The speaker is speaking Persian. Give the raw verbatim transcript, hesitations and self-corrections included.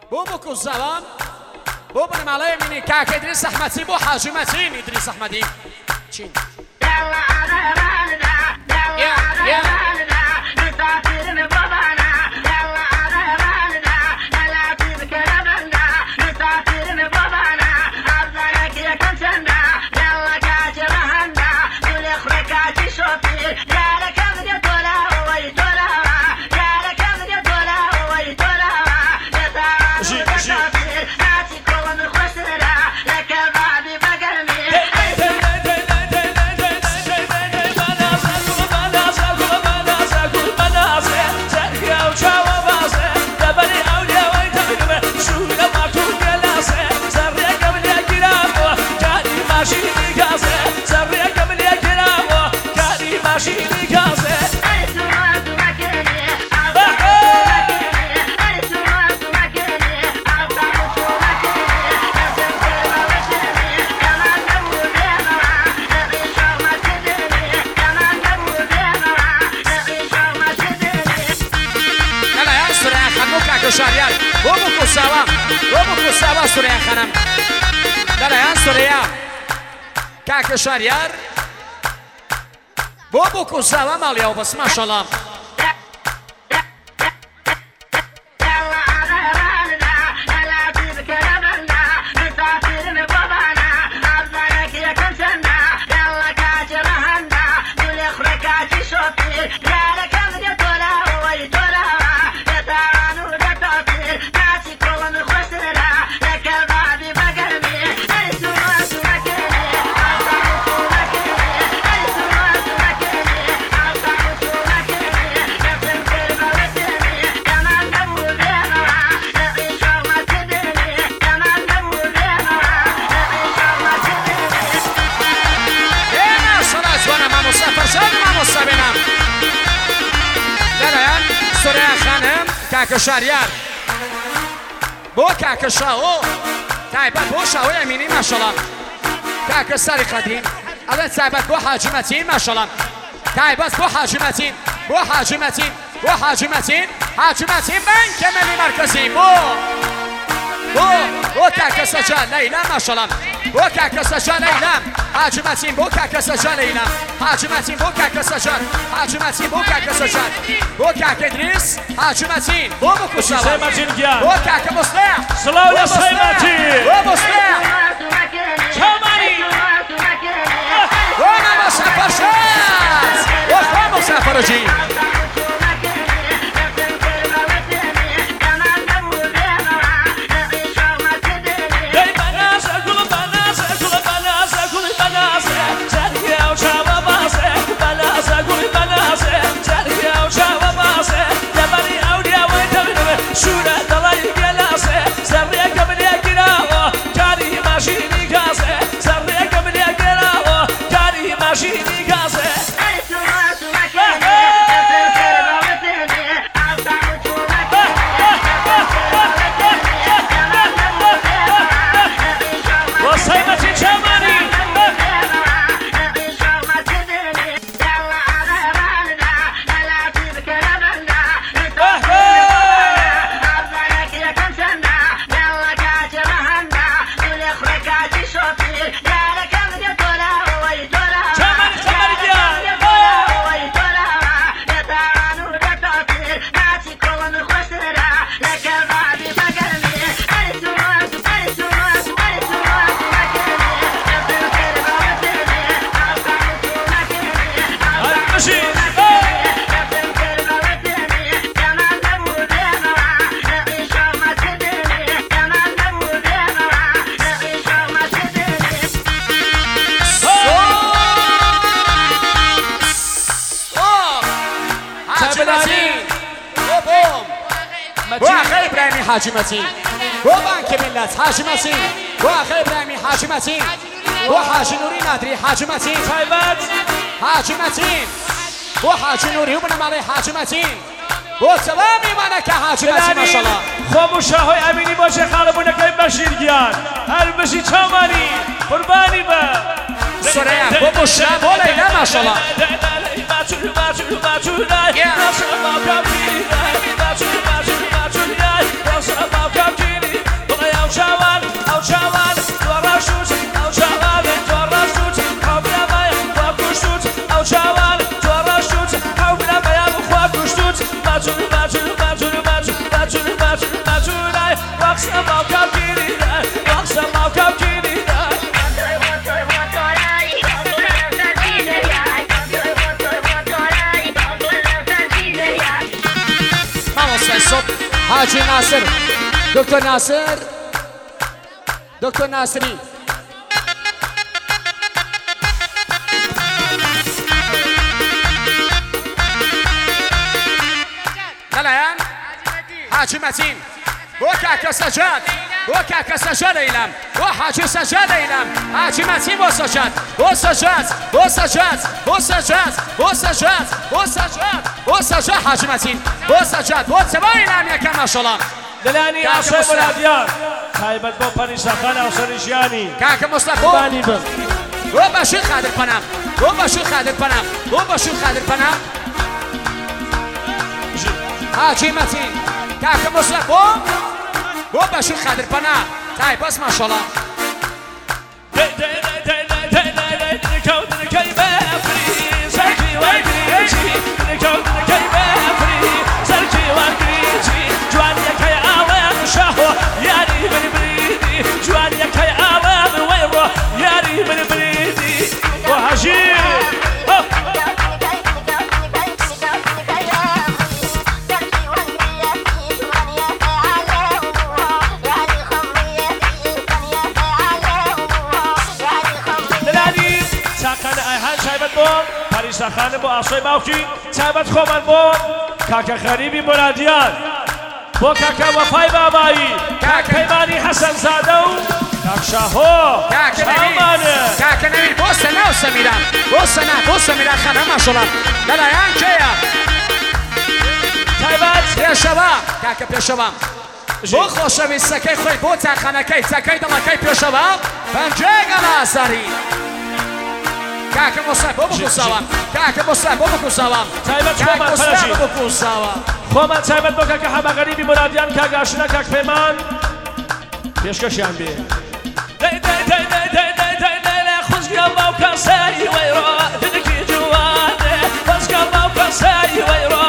بو بكو الزوام بو بن مالي مني كاك إدريس أحمدي بو حاجي متين إدريس أحمدي تشين يا يا شهریار بو بو سوا بو بو سوا سوریه خانم درایان سوریه کاک شهریار بو بو سوا مالیا بس ماشاءالله کاک شهریار بو کاک شاو تایبت بو شاو امینی ماشاءالله کاک سری قدیم الان تایبت بو حاجی متین ماشاءالله تایبت بو حاجی متین بو حاجی متین بو حاجی متین حاجی متین بنک ملی مرکزی بو بو بو کاک سجا لیلا ماشاءالله بو کاک سجا لیلا حاجی متین بو کاک سجا لیلا حاجی متین بو کاک سجا حاجی متین بو کاک سجا بو کاک ادریس حاجی متین بو بو کشاوا بو کاک مصلح سلام یا سیمتی بو مصلح چمانی بو نما سفر شد بو خام سفر جی حاجی متین بو بانک ملت حاجی متین بو آقای ابراهیمی حاجی متین بو حاجی نوری نادری حاجی متین تایبت حاجی متین بو حاجی نوری و بنام علی حاجی متین بو سلامی منک حاجی متین ماشاءالله خاموشه های امینی باشه خالبونه که بشیر گیان هر بشی چامانی قربانی با سریا بو بشه بو لیلا ماشاءالله Yeah. حاجی ناصر دکتر ناصر دکتر ناصری دلایان حاجی متین بو کاکا سجاد بو کاکا سجاد ایلم بو حاجی سجاد ایلم حاجی متین بو سجاد بو سجاد بو سجاد بو سجاد بو سجاد بو سجاد بو سجاد حاجی متین بو سجاد بو سبا ایلم یکم ماشاءالله دلانی آسای مرادیان تایبت با پریساخان آسای جیانی کاکا مصطفی بانی بم بو باشون خادر پنم بو باشون خادر پنم بو باشون خادر پنم حاجی متین کاکا مصطفی بو بو باشون خادر پنم تای بس ماشاءالله پریساخانه با آسای باوکی تایبت خومن با کاکا خریبی مرادیان با کاکا وفای بابایی کاکا پیمانی حسن زاده و کاک شاهو شامانه کاکا نمیر بو سنا و سمیران بو سنا بو سمیران خانه ماشاءالله دلایان کیا تایبت پیشوا کاکا پیشوا بو خوشویستەکەی خۆی بۆ تاقانەکەی چەکەی دڵەکەی پێشەوە پەنجەی گەلازەری کاکە مۆسای بۆ بکوساوە کاکە مۆسای بۆ بکوساوە تایبەت خۆمان پەرەشی بۆ بکوساوە خۆمان تایبەت بۆ کاکە حەماغەریبی مرادیان کاک ئاشنا کاک پەیمان پێشکەشیان بێ خوزگە باوکە سای وەیڕۆ دلکی جوانێ خوزگە باوکە سای وەیڕۆ